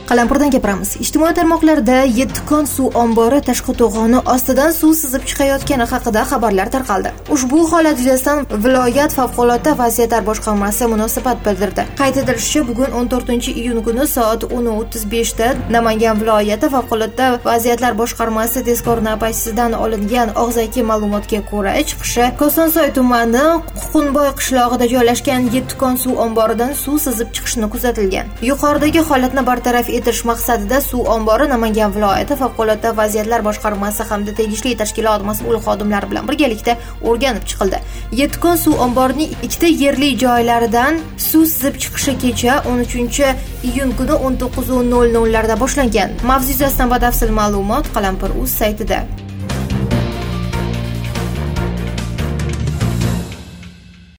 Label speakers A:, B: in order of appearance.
A: Qalampirdan gapiramiz. Ijtimoiy tarmoqlarda Yettikon suv ombori tashqi to'g'oni ostidan suv sizib chiqayotgani haqida xabarlar tarqaldi. Ushbu holat yuzasidan viloyat favqulodda vaziyatlar boshqarmasi munosabat bildirdi. Qayd etilishicha, bugun 14-iyun kuni soat 10:35 da Namangan viloyati favqulodda vaziyatlar boshqarmasi tezkor navbatchisidan olingan og'zaki ma'lumotga ko'ra, chiqishi Kosonsoy tumani Ququnboy qishlog'ida joylashgan Yettikon suv omboridan suv sizib chiqishini kuzatilgan. Yuqoridagi holatni bartaraf etish maqsadida suv ombori Namangan viloyati favqulodda vaziyatlar boshqarmasi hamda tegishli tashkilot mas'ul xodimlari bilan birgalikda o'rganib chiqildi. Yettikon suv omborining ikkita yerli joylaridan suv sizib chiqishi kecha 13-iyun kuni 19:00 larda boshlangan. Mavzu yuzasidan batafsil ma'lumot Qalampir.uz saytida.